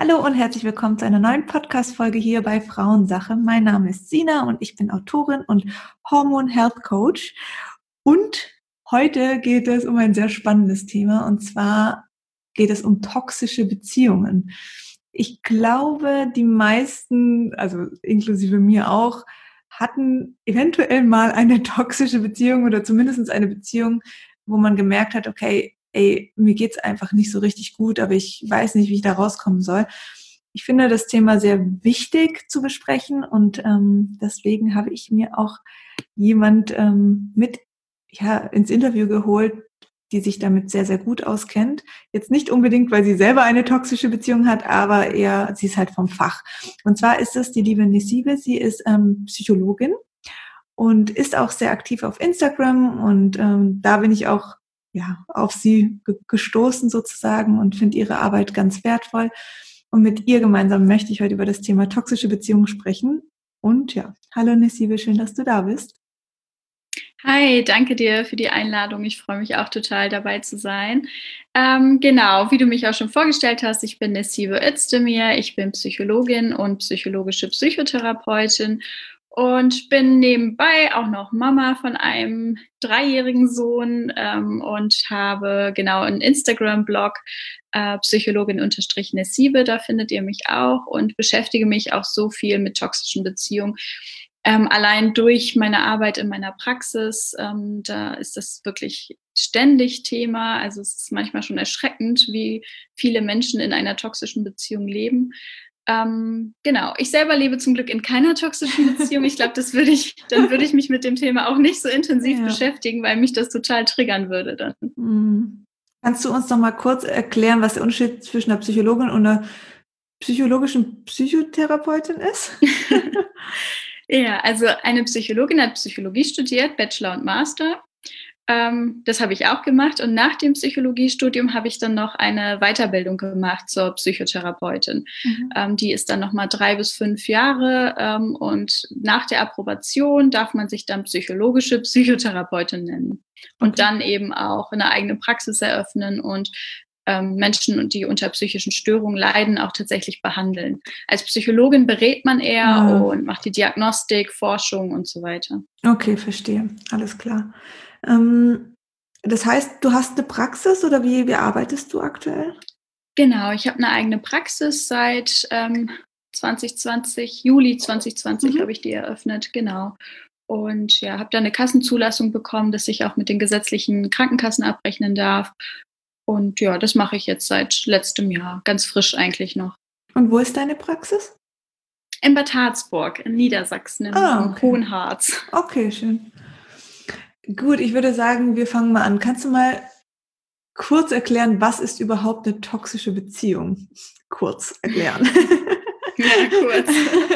Hallo und herzlich willkommen zu einer neuen Podcast-Folge hier bei Frauensache. Mein Name ist Sina und ich bin Autorin und Hormone Health Coach. Und heute geht es um ein sehr spannendes Thema, und zwar geht es um toxische Beziehungen. Ich glaube, die meisten, also inklusive mir auch, hatten eventuell mal eine toxische Beziehung oder zumindest eine Beziehung, wo man gemerkt hat, okay, mir geht's einfach nicht so richtig gut, aber ich weiß nicht, wie ich da rauskommen soll. Ich finde das Thema sehr wichtig zu besprechen, und deswegen habe ich mir auch jemand mit ins Interview geholt, die sich damit sehr, sehr gut auskennt. Jetzt nicht unbedingt, weil sie selber eine toxische Beziehung hat, aber eher, sie ist halt vom Fach. Und zwar ist es die liebe Nesibe. Sie ist Psychologin und ist auch sehr aktiv auf Instagram, und da bin ich auch auf sie gestoßen sozusagen und finde ihre Arbeit ganz wertvoll. Und mit ihr gemeinsam möchte ich heute über das Thema toxische Beziehungen sprechen. Und ja, hallo Nesibe, schön, dass du da bist. Hi, danke dir für die Einladung. Ich freue mich auch total, dabei zu sein. Genau, wie du mich auch schon vorgestellt hast, ich bin Nesibe Özdemir, ich bin Psychologin und psychologische Psychotherapeutin und bin nebenbei auch noch Mama von einem 3-jährigen Sohn und habe genau einen Instagram-Blog, Psychologin-Nesibe, da findet ihr mich auch, und beschäftige mich auch so viel mit toxischen Beziehungen. Allein durch meine Arbeit in meiner Praxis, da ist das wirklich ständig Thema. Also es ist manchmal schon erschreckend, wie viele Menschen in einer toxischen Beziehung leben. Genau, ich selber lebe zum Glück in keiner toxischen Beziehung. Ich glaube, dann würde ich mich mit dem Thema auch nicht so intensiv beschäftigen, weil mich das total triggern würde dann. Kannst du uns noch mal kurz erklären, was der Unterschied zwischen einer Psychologin und einer psychologischen Psychotherapeutin ist? Ja, also eine Psychologin hat Psychologie studiert, Bachelor und Master. Das habe ich auch gemacht, und nach dem Psychologiestudium habe ich dann noch eine Weiterbildung gemacht zur Psychotherapeutin. Die ist dann nochmal 3 bis 5 Jahre, und nach der Approbation darf man sich dann psychologische Psychotherapeutin nennen und dann eben auch eine eigene Praxis eröffnen und Menschen, die unter psychischen Störungen leiden, auch tatsächlich behandeln. Als Psychologin berät man eher und macht die Diagnostik, Forschung und so weiter. Okay, verstehe. Alles klar. Das heißt, du hast eine Praxis, oder wie arbeitest du aktuell? Genau, ich habe eine eigene Praxis seit 2020, Juli 2020 habe ich die eröffnet, genau. Und ja, habe da eine Kassenzulassung bekommen, dass ich auch mit den gesetzlichen Krankenkassen abrechnen darf. Und ja, das mache ich jetzt seit letztem Jahr, ganz frisch eigentlich noch. Und wo ist deine Praxis? In Bad Harzburg, in Niedersachsen, im Hohen Harz. Okay, schön. Gut, ich würde sagen, wir fangen mal an. Kannst du mal kurz erklären, was ist überhaupt eine toxische Beziehung? Kurz erklären. Ja, kurz.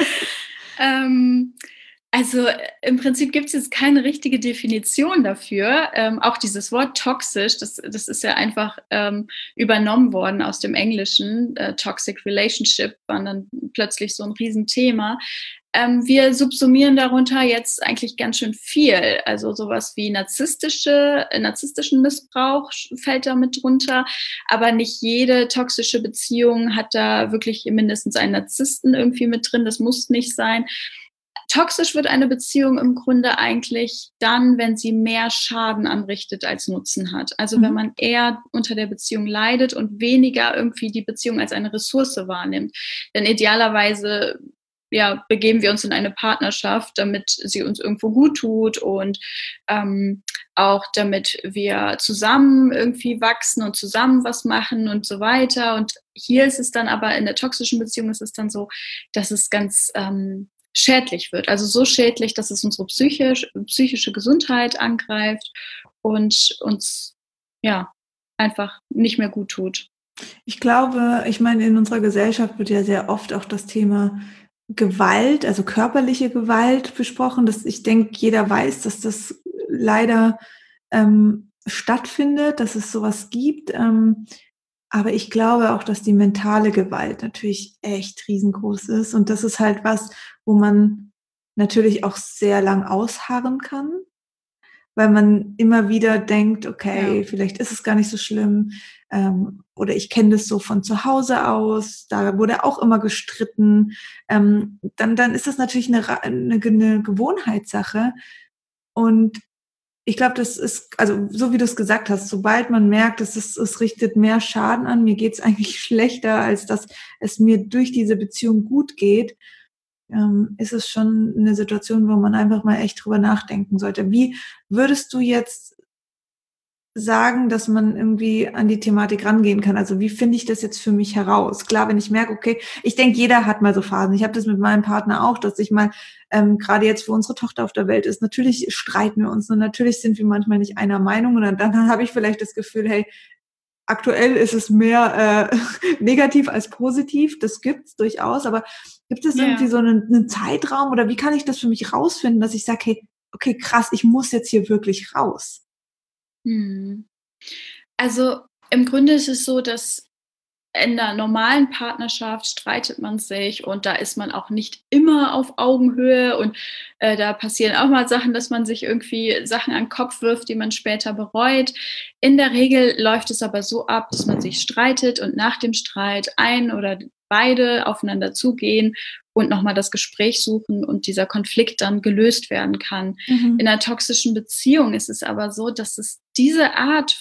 Also im Prinzip gibt es jetzt keine richtige Definition dafür. Auch dieses Wort toxisch, das ist ja einfach übernommen worden aus dem Englischen. Toxic Relationship war dann plötzlich so ein Riesenthema. Wir subsumieren darunter jetzt eigentlich ganz schön viel. Also sowas wie narzisstischen Missbrauch fällt da mit drunter. Aber nicht jede toxische Beziehung hat da wirklich mindestens einen Narzissten irgendwie mit drin. Das muss nicht sein. Toxisch wird eine Beziehung im Grunde eigentlich dann, wenn sie mehr Schaden anrichtet als Nutzen hat. Also wenn man eher unter der Beziehung leidet und weniger irgendwie die Beziehung als eine Ressource wahrnimmt. Denn idealerweise begeben wir uns in eine Partnerschaft, damit sie uns irgendwo gut tut und auch damit wir zusammen irgendwie wachsen und zusammen was machen und so weiter. Und hier ist es dann aber, in der toxischen Beziehung ist es dann so, dass es ganz schädlich wird. Also so schädlich, dass es unsere psychische Gesundheit angreift und uns einfach nicht mehr gut tut. Ich glaube, in unserer Gesellschaft wird ja sehr oft auch das Thema Gewalt, also körperliche Gewalt besprochen. Ich denke, jeder weiß, dass das leider stattfindet, dass es sowas gibt. Aber ich glaube auch, dass die mentale Gewalt natürlich echt riesengroß ist. Und das ist halt was, wo man natürlich auch sehr lang ausharren kann, weil man immer wieder denkt, okay, Ja. vielleicht ist es gar nicht so schlimm, oder ich kenne das so von zu Hause aus, da wurde auch immer gestritten, dann ist das natürlich eine Gewohnheitssache. Und ich glaube, das ist, also so wie du es gesagt hast, sobald man merkt, es richtet mehr Schaden an, mir geht's eigentlich schlechter, als dass es mir durch diese Beziehung gut geht, ist es schon eine Situation, wo man einfach mal echt drüber nachdenken sollte. Wie würdest du jetzt sagen, dass man irgendwie an die Thematik rangehen kann? Also wie finde ich das jetzt für mich heraus? Klar, wenn ich merke, okay, ich denke, jeder hat mal so Phasen. Ich habe das mit meinem Partner auch, dass ich mal, gerade jetzt, wo unsere Tochter auf der Welt ist, natürlich streiten wir uns und natürlich sind wir manchmal nicht einer Meinung und dann habe ich vielleicht das Gefühl, hey, aktuell ist es mehr negativ als positiv. Das gibt's durchaus, aber gibt es irgendwie Ja. so einen Zeitraum oder wie kann ich das für mich rausfinden, dass ich sage, hey, okay, krass, ich muss jetzt hier wirklich raus? Mhm. Also, im Grunde ist es so, dass in 'ner normalen Partnerschaft streitet man sich und da ist man auch nicht immer auf Augenhöhe und, da passieren auch mal Sachen, dass man sich irgendwie Sachen an 'n Kopf wirft, die man später bereut. In der Regel läuft es aber so ab, dass man sich streitet und nach dem Streit ein oder beide aufeinander zugehen und noch mal das Gespräch suchen und dieser Konflikt dann gelöst werden kann. In Mhm. 'ner toxischen Beziehung ist es aber so, dass es diese Art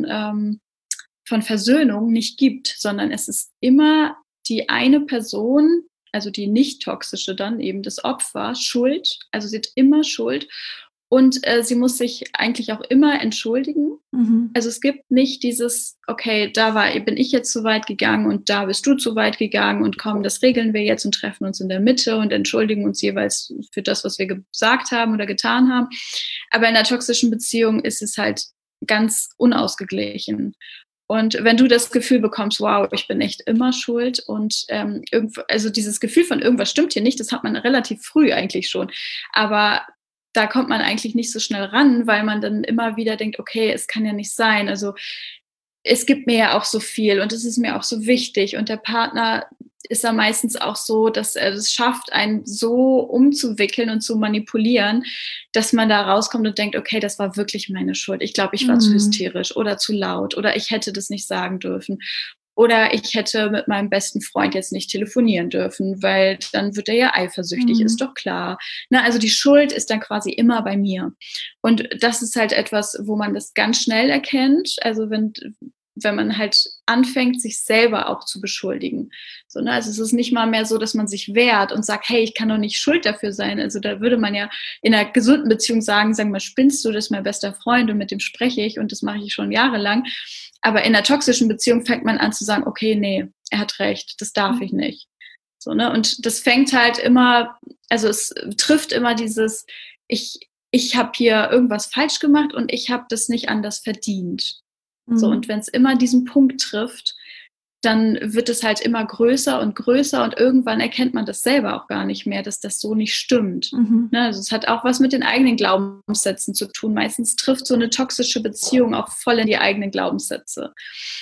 von Versöhnung nicht gibt, sondern es ist immer die eine Person, also die nicht toxische dann eben das Opfer, schuld. Also sie hat immer Schuld und sie muss sich eigentlich auch immer entschuldigen. Mhm. Also es gibt nicht dieses, okay, bin ich jetzt zu weit gegangen und da bist du zu weit gegangen und komm, das regeln wir jetzt und treffen uns in der Mitte und entschuldigen uns jeweils für das, was wir gesagt haben oder getan haben. Aber in einer toxischen Beziehung ist es halt ganz unausgeglichen. Und wenn du das Gefühl bekommst, wow, ich bin echt immer schuld und also dieses Gefühl von irgendwas stimmt hier nicht, das hat man relativ früh eigentlich schon. Aber da kommt man eigentlich nicht so schnell ran, weil man dann immer wieder denkt, okay, es kann ja nicht sein. Also es gibt mir ja auch so viel und es ist mir auch so wichtig. Und der Partner ist da meistens auch so, dass er es schafft, einen so umzuwickeln und zu manipulieren, dass man da rauskommt und denkt, okay, das war wirklich meine Schuld. Ich glaube, ich war zu Mhm. hysterisch oder zu laut oder ich hätte das nicht sagen dürfen. Oder ich hätte mit meinem besten Freund jetzt nicht telefonieren dürfen, weil dann wird er ja eifersüchtig, ist Mhm. doch klar. Na, also die Schuld ist dann quasi immer bei mir. Und das ist halt etwas, wo man das ganz schnell erkennt. Also wenn man halt anfängt, sich selber auch zu beschuldigen. So, ne? Also es ist nicht mal mehr so, dass man sich wehrt und sagt, hey, ich kann doch nicht schuld dafür sein. Also da würde man ja in einer gesunden Beziehung sagen, sag mal, spinnst du, das ist mein bester Freund und mit dem spreche ich und das mache ich schon jahrelang. Aber in einer toxischen Beziehung fängt man an zu sagen, okay, nee, er hat recht, das darf ich nicht. So, ne? Und das fängt halt immer, also es trifft immer dieses, ich, ich habe hier irgendwas falsch gemacht und ich habe das nicht anders verdient. So, und Mhm. wenn es immer diesen Punkt trifft, dann wird es halt immer größer und irgendwann erkennt man das selber auch gar nicht mehr, dass das so nicht stimmt. Mhm. Ne, also es hat auch was mit den eigenen Glaubenssätzen zu tun. Meistens trifft so eine toxische Beziehung auch voll in die eigenen Glaubenssätze.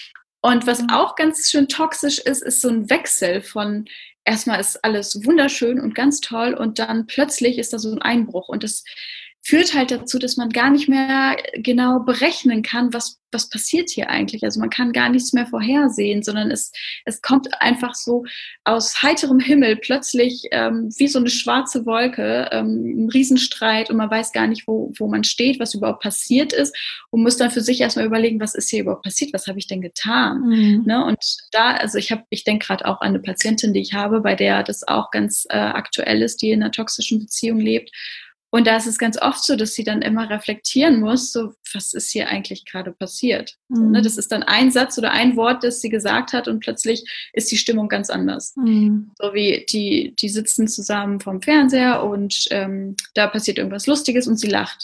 Und was Ja. auch ganz schön toxisch ist, ist so ein Wechsel von erstmal ist alles wunderschön und ganz toll und dann plötzlich ist da so ein Einbruch und das führt halt dazu, dass man gar nicht mehr genau berechnen kann, was passiert hier eigentlich. Also man kann gar nichts mehr vorhersehen, sondern es kommt einfach so aus heiterem Himmel plötzlich wie so eine schwarze Wolke, ein Riesenstreit und man weiß gar nicht, wo man steht, was überhaupt passiert ist und muss dann für sich erstmal überlegen, was ist hier überhaupt passiert, was habe ich denn getan? Mhm. Ne? Und da, also ich denke gerade auch an eine Patientin, die ich habe, bei der das auch ganz aktuell ist, die in einer toxischen Beziehung lebt. Und da ist es ganz oft so, dass sie dann immer reflektieren muss, so, was ist hier eigentlich gerade passiert? So, ne? Das Mhm. ist dann ein Satz oder ein Wort, das sie gesagt hat und plötzlich ist die Stimmung ganz anders. Mhm. So wie die sitzen zusammen vorm Fernseher und da passiert irgendwas Lustiges und sie lacht.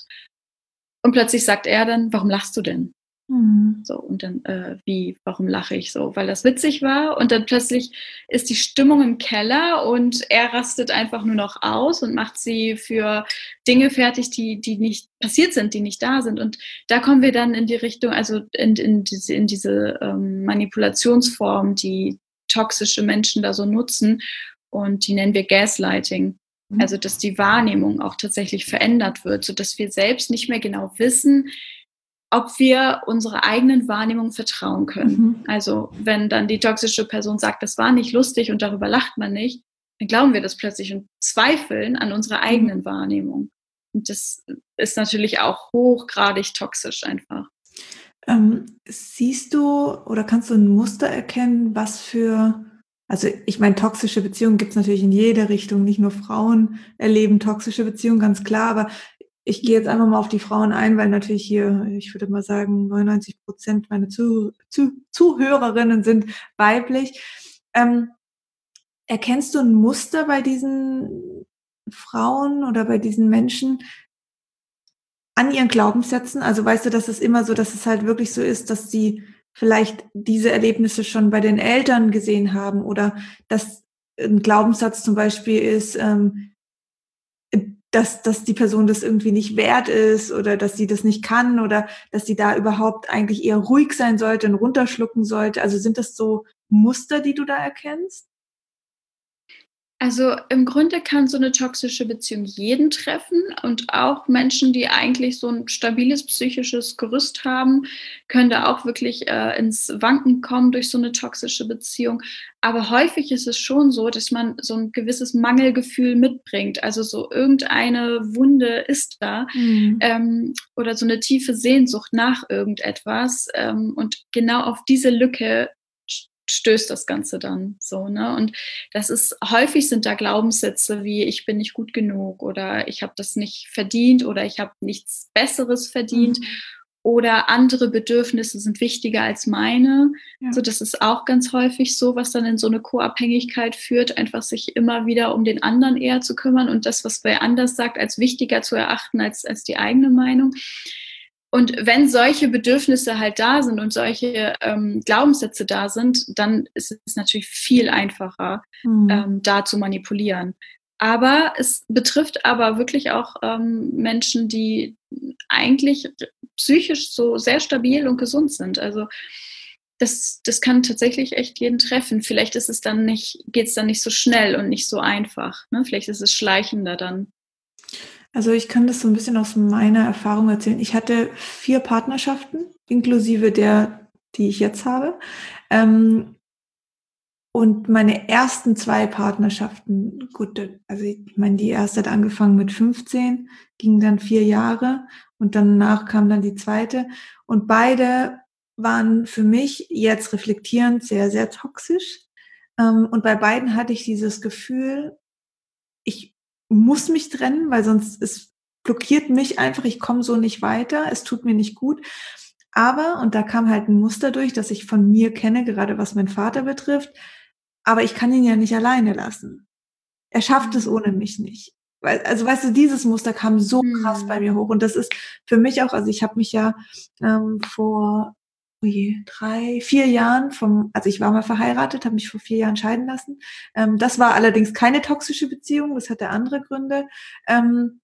Und plötzlich sagt er dann, warum lachst du denn? Mhm. So, und dann, warum lache ich so? Weil das witzig war und dann plötzlich ist die Stimmung im Keller und er rastet einfach nur noch aus und macht sie für Dinge fertig, die nicht passiert sind, die nicht da sind. Und da kommen wir dann in die Richtung, also in diese Manipulationsform, die toxische Menschen da so nutzen und die nennen wir Gaslighting. Also, dass die Wahrnehmung auch tatsächlich verändert wird, sodass wir selbst nicht mehr genau wissen, ob wir unserer eigenen Wahrnehmung vertrauen können. Also, wenn dann die toxische Person sagt, das war nicht lustig und darüber lacht man nicht, dann glauben wir das plötzlich und zweifeln an unserer eigenen Wahrnehmung. Und das ist natürlich auch hochgradig toxisch einfach. Siehst du oder kannst du ein Muster erkennen, also ich meine, toxische Beziehungen gibt es natürlich in jede Richtung, nicht nur Frauen erleben toxische Beziehungen, ganz klar, aber ich gehe jetzt einfach mal auf die Frauen ein, weil natürlich hier, ich würde mal sagen, 99% meiner Zuhörerinnen sind weiblich. Erkennst du ein Muster bei diesen Frauen oder bei diesen Menschen an ihren Glaubenssätzen? Also weißt du, dass es immer so, dass es halt wirklich so ist, dass sie vielleicht diese Erlebnisse schon bei den Eltern gesehen haben oder dass ein Glaubenssatz zum Beispiel ist, dass die Person das irgendwie nicht wert ist oder dass sie das nicht kann oder dass sie da überhaupt eigentlich eher ruhig sein sollte und runterschlucken sollte. Also sind das so Muster, die du da erkennst? Also, im Grunde kann so 'ne toxische Beziehung jeden treffen und auch Menschen, die eigentlich so 'n stabiles psychisches Gerüst haben, können da auch wirklich, ins Wanken kommen durch so 'ne toxische Beziehung. Aber häufig ist es schon so, dass man so 'n gewisses Mangelgefühl mitbringt. Also, so irgendeine Wunde ist da, Mhm. oder so 'ne tiefe Sehnsucht nach irgendetwas, und genau auf diese Lücke stößt das Ganze dann so, ne? Und das ist häufig sind da Glaubenssätze wie: „Ich bin nicht gut genug“ oder „Ich habe das nicht verdient“ oder „Ich habe nichts Besseres verdient“ Mhm. oder „andere Bedürfnisse sind wichtiger als meine“. Ja. So, das ist auch ganz häufig so, was dann in so 'ne Co-Abhängigkeit führt, einfach sich immer wieder um den anderen eher zu kümmern und das, was wer anders sagt, als wichtiger zu erachten als die eigene Meinung. Und wenn solche Bedürfnisse halt da sind und solche, Glaubenssätze da sind, dann ist es natürlich viel einfacher, Mhm. da zu manipulieren. Aber es betrifft aber wirklich auch, Menschen, die eigentlich psychisch so sehr stabil und gesund sind. Also, das kann tatsächlich echt jeden treffen. Vielleicht ist es dann nicht geht's dann nicht so schnell und nicht so einfach, ne? Vielleicht ist es schleichender dann. Also, ich kann das so ein bisschen aus meiner Erfahrung erzählen. Ich hatte 4 Partnerschaften inklusive der, die ich jetzt habe. Ähm, und meine ersten 2 Partnerschaften, gut, also, ich meine, die erste hat angefangen mit 15, ging dann 4 Jahre und danach kam dann die zweite. Und beide waren für mich jetzt reflektierend sehr, sehr toxisch. Und bei beiden hatte ich dieses Gefühl, ich muss mich trennen, weil sonst es blockiert mich einfach, ich komme so nicht weiter, es tut mir nicht gut. Aber, und da kam halt ein Muster durch, das ich von mir kenne, gerade was meinen Vater betrifft, aber ich kann ihn ja nicht alleine lassen. Er schafft es Mhm. ohne mich nicht. Weil, also, weißt du, dieses Muster kam so krass bei Mhm. mir hoch und das ist für mich auch, also, ich habe mich ja, vor, oh je, 3, 4 Jahren also, ich war mal verheiratet, habe mich vor 4 Jahren scheiden lassen. Das war allerdings keine toxische Beziehung, das hatte andere Gründe. Ähm,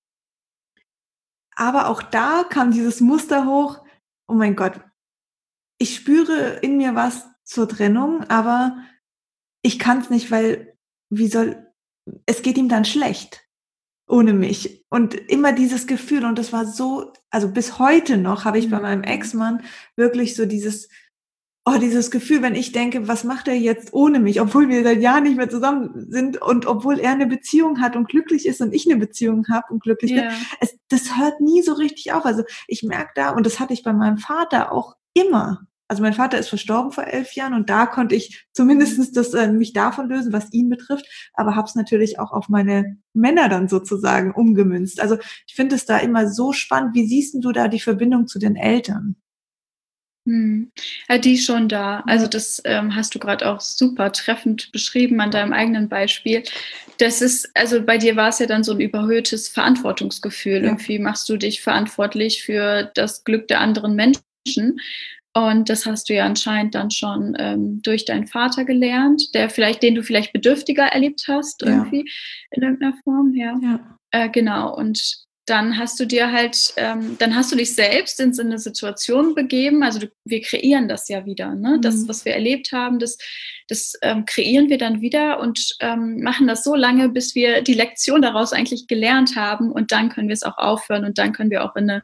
aber auch da kam dieses Muster hoch: „Oh mein Gott, ich spüre in mir was zur Trennung, aber ich kann's nicht, weil wie soll es geht ihm dann schlecht ohne mich.“ Und immer dieses Gefühl und das war so, also, bis heute noch habe ich bei meinem Mhm. Ex-Mann wirklich so dieses Gefühl, wenn ich denke: „Was macht er jetzt ohne mich?“ Obwohl wir seit Jahren nicht mehr zusammen sind und obwohl er 'ne Beziehung hat und glücklich ist und ich 'ne Beziehung habe und glücklich bin. Ja. Das hört nie so richtig auf. Also, ich merke da, und das hatte ich bei meinem Vater auch immer. Also, mein Vater ist verstorben vor 11 Jahren und da konnte ich Mhm. zumindestens mich davon lösen, was ihn betrifft, aber habe es natürlich auch auf meine Männer dann sozusagen umgemünzt. Also, ich finde es da immer so spannend. Wie siehst 'n du da die Verbindung zu den Eltern? Mhm. Ja, die ist schon da. Also, Ja, das, hast du grad auch super treffend beschrieben an deinem eigenen Beispiel. Das ist also, bei dir war's ja dann so 'n überhöhtes Verantwortungsgefühl. ja, Irgendwie machst du dich verantwortlich für das Glück der anderen Menschen. Und das hast du ja anscheinend dann schon, durch deinen Vater gelernt, den du vielleicht bedürftiger erlebt hast ja, irgendwie in irgend 'ner Form, ja. ja. Genau. Und dann hast du dir halt, dann hast du dich selbst in so eine Situation begeben. Also wir kreieren das ja wieder, ne? Das, was wir erlebt haben, das kreieren wir dann wieder und machen das so lange, bis wir die Lektion daraus eigentlich gelernt haben. Und dann können wir es auch aufhören und dann können wir auch in eine,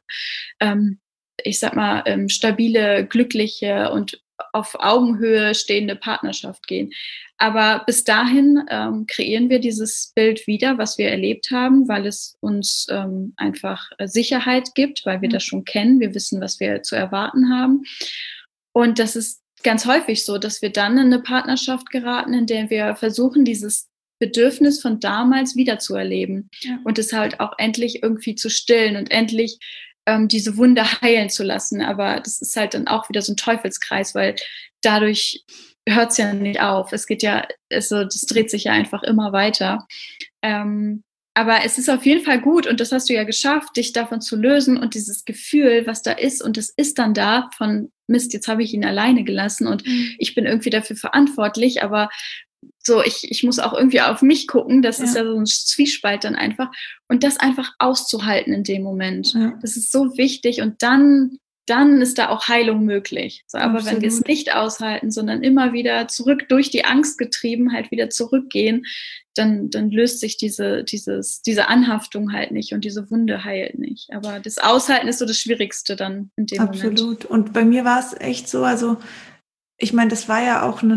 ich sag mal, stabile, glückliche und auf Augenhöhe stehende Partnerschaft gehen. Aber bis dahin kreieren wir dieses Bild wieder, was wir erlebt haben, weil es uns einfach Sicherheit gibt, weil wir das schon kennen. Wir wissen, was wir zu erwarten haben. Und das ist ganz häufig so, dass wir dann in eine Partnerschaft geraten, in der wir versuchen, dieses Bedürfnis von damals wieder zu erleben und es halt auch endlich irgendwie zu stillen und endlich diese Wunde heilen zu lassen. Aber das ist halt dann auch wieder so ein Teufelskreis, weil dadurch hört es ja nicht auf. Es geht ja, also das dreht sich ja einfach immer weiter. Aber es ist auf jeden Fall gut und das hast du ja geschafft, dich davon zu lösen und dieses Gefühl, was da ist und es ist dann da von Mist, jetzt habe ich ihn alleine gelassen und ich bin irgendwie dafür verantwortlich, aber so, ich muss auch irgendwie auf mich gucken, das ist ja so ein Zwiespalt dann einfach und das einfach auszuhalten in dem Moment. Das ist so wichtig und dann ist da auch Heilung möglich. So, aber wenn wir es nicht aushalten, sondern immer wieder zurück durch die Angst getrieben halt wieder zurückgehen, dann löst sich diese Anhaftung halt nicht und diese Wunde heilt nicht. Aber das Aushalten ist so das Schwierigste dann in dem Moment. Absolut. Und bei mir war es echt so, also ich meine, das war ja auch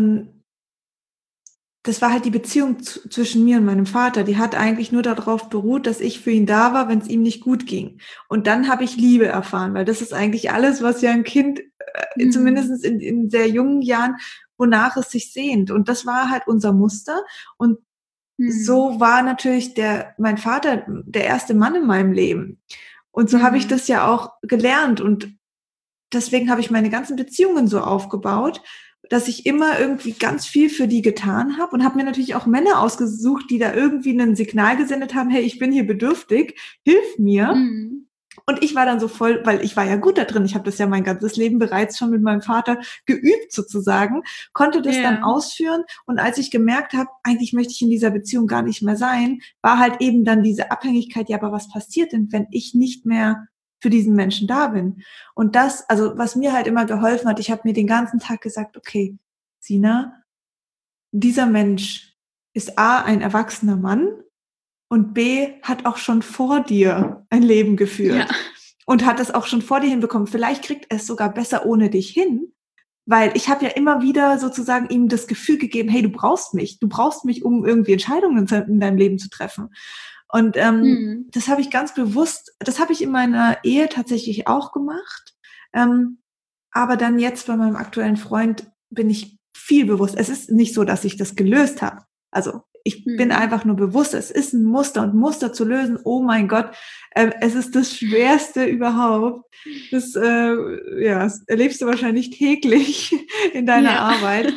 das war halt die Beziehung zwischen mir und meinem Vater. Die hat eigentlich nur darauf beruht, dass ich für ihn da war, wenn es ihm nicht gut ging. Und dann habe ich Liebe erfahren, weil das ist eigentlich alles, was ja ein Kind, zumindest in sehr jungen Jahren, wonach es sich sehnt. Und das war halt unser Muster. Und so war natürlich mein Vater der erste Mann in meinem Leben. Und so habe ich das ja auch gelernt. Und deswegen habe ich meine ganzen Beziehungen so aufgebaut, dass ich immer irgendwie ganz viel für die getan habe und habe mir natürlich auch Männer ausgesucht, die da irgendwie ein Signal gesendet haben, hey, ich bin hier bedürftig, hilf mir. Und ich war dann so voll, weil ich war ja gut da drin, ich habe das ja mein ganzes Leben bereits schon mit meinem Vater geübt sozusagen, konnte das dann ausführen und als ich gemerkt habe, eigentlich möchte ich in dieser Beziehung gar nicht mehr sein, war halt eben dann diese Abhängigkeit, ja, aber was passiert denn, wenn ich nicht mehr für diesen Menschen da bin? Und das, also was mir halt immer geholfen hat, ich habe mir den ganzen Tag gesagt, okay, Sina, dieser Mensch ist A, ein erwachsener Mann und B, hat auch schon vor dir ein Leben geführt und hat es auch schon vor dir hinbekommen. Vielleicht kriegt er es sogar besser ohne dich hin, weil ich habe ja immer wieder sozusagen ihm das Gefühl gegeben, hey, du brauchst mich, um irgendwie Entscheidungen in deinem Leben zu treffen. Und das habe ich ganz bewusst, das habe ich in meiner Ehe tatsächlich auch gemacht. Aber dann jetzt bei meinem aktuellen Freund bin ich viel bewusst. Es ist nicht so, dass ich das gelöst habe. Also ich bin einfach nur bewusst, es ist ein Muster und Muster zu lösen, oh mein Gott, es ist das Schwerste überhaupt. Das erlebst du wahrscheinlich täglich in deiner Arbeit.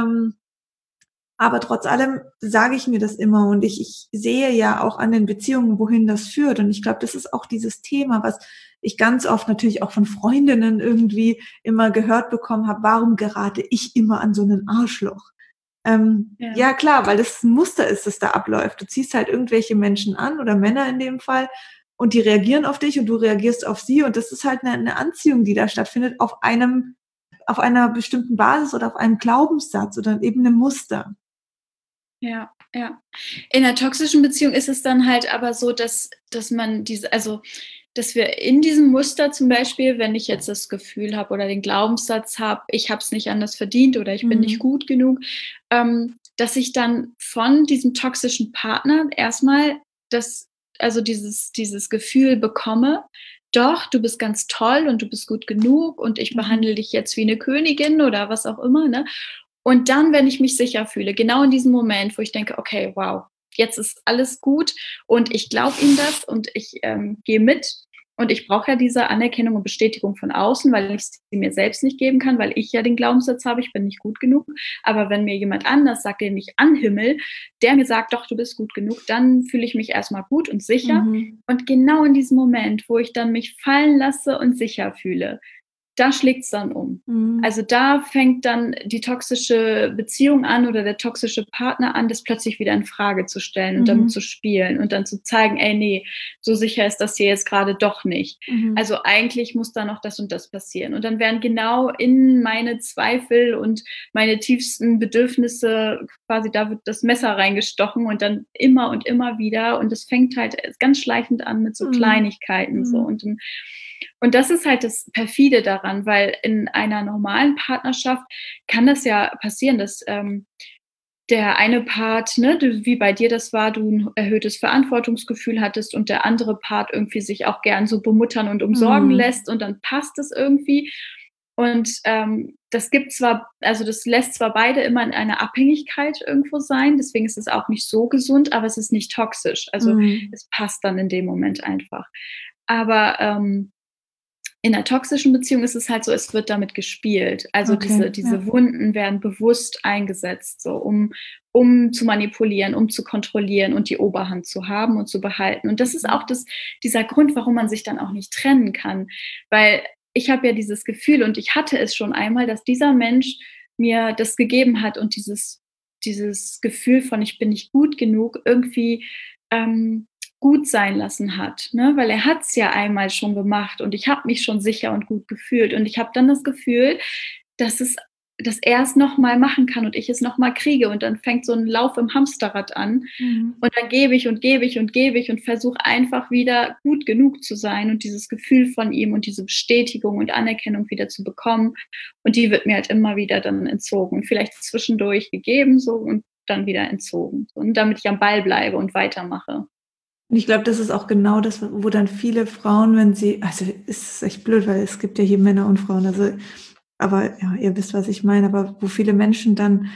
Aber trotz allem sage ich mir das immer und ich sehe ja auch an den Beziehungen, wohin das führt. Und ich glaube, das ist auch dieses Thema, was ich ganz oft natürlich auch von Freundinnen irgendwie immer gehört bekommen habe. Warum gerate ich immer an so einen Arschloch? Ja klar, weil das ein Muster ist, das da abläuft. Du ziehst halt irgendwelche Menschen an oder Männer in dem Fall und die reagieren auf dich und du reagierst auf sie und das ist halt eine Anziehung, die da stattfindet auf einer bestimmten Basis oder auf einem Glaubenssatz oder eben einem Muster. Ja. In einer toxischen Beziehung ist es dann halt aber so, dass man dass wir in diesem Muster zum Beispiel, wenn ich jetzt das Gefühl habe oder den Glaubenssatz habe, ich habe es nicht anders verdient oder ich bin nicht gut genug, dass ich dann von diesem toxischen Partner erstmal dieses Gefühl bekomme, doch, du bist ganz toll und du bist gut genug und ich behandle dich jetzt wie eine Königin oder was auch immer, ne? Und dann, wenn ich mich sicher fühle, genau in diesem Moment, wo ich denke, okay, wow, jetzt ist alles gut und ich glaube ihm das und ich gehe mit und ich brauche ja diese Anerkennung und Bestätigung von außen, weil ich sie mir selbst nicht geben kann, weil ich ja den Glaubenssatz habe, ich bin nicht gut genug. Aber wenn mir jemand anders sagt, den ich anhimmel, der mir sagt, doch, du bist gut genug, dann fühle ich mich erstmal gut und sicher. Und genau in diesem Moment, wo ich dann mich fallen lasse und sicher fühle, da schlägt es dann um. Mhm. Also da fängt dann die toxische Beziehung an oder der toxische Partner an, das plötzlich wieder in Frage zu stellen und damit zu spielen und dann zu zeigen, ey, nee, so sicher ist das hier jetzt gerade doch nicht. Also eigentlich muss da noch das und das passieren. Und dann werden genau in meine Zweifel und meine tiefsten Bedürfnisse quasi, da wird das Messer reingestochen und dann immer und immer wieder. Und es fängt halt ganz schleichend an mit so Kleinigkeiten. So. Und das ist halt das Perfide daran, weil in einer normalen Partnerschaft kann das ja passieren, dass der eine Part, ne, wie bei dir das war, du ein erhöhtes Verantwortungsgefühl hattest und der andere Part irgendwie sich auch gern so bemuttern und umsorgen lässt und dann passt es irgendwie. Und das gibt zwar, also das lässt zwar beide immer in einer Abhängigkeit irgendwo sein, deswegen ist es auch nicht so gesund, aber es ist nicht toxisch. Also es passt dann in dem Moment einfach. Aber in einer toxischen Beziehung ist es halt so, es wird damit gespielt. Also diese Wunden werden bewusst eingesetzt, so um zu manipulieren, um zu kontrollieren und die Oberhand zu haben und zu behalten. Und das ist auch dieser Grund, warum man sich dann auch nicht trennen kann. Weil ich habe ja dieses Gefühl und ich hatte es schon einmal, dass dieser Mensch mir das gegeben hat und dieses Gefühl von ich bin nicht gut genug irgendwie gut sein lassen hat, ne? Weil er hat es ja einmal schon gemacht und ich habe mich schon sicher und gut gefühlt und ich habe dann das Gefühl, dass er es nochmal machen kann und ich es nochmal kriege und dann fängt so ein Lauf im Hamsterrad an und dann gebe ich und gebe ich und gebe ich und versuche einfach wieder gut genug zu sein und dieses Gefühl von ihm und diese Bestätigung und Anerkennung wieder zu bekommen und die wird mir halt immer wieder dann entzogen, vielleicht zwischendurch gegeben so und dann wieder entzogen und damit ich am Ball bleibe und weitermache. Und ich glaube, das ist auch genau das, wo dann viele Frauen, wenn sie, also ist echt blöd, weil es gibt ja hier Männer und Frauen, also, aber ja, ihr wisst, was ich meine, aber wo viele Menschen dann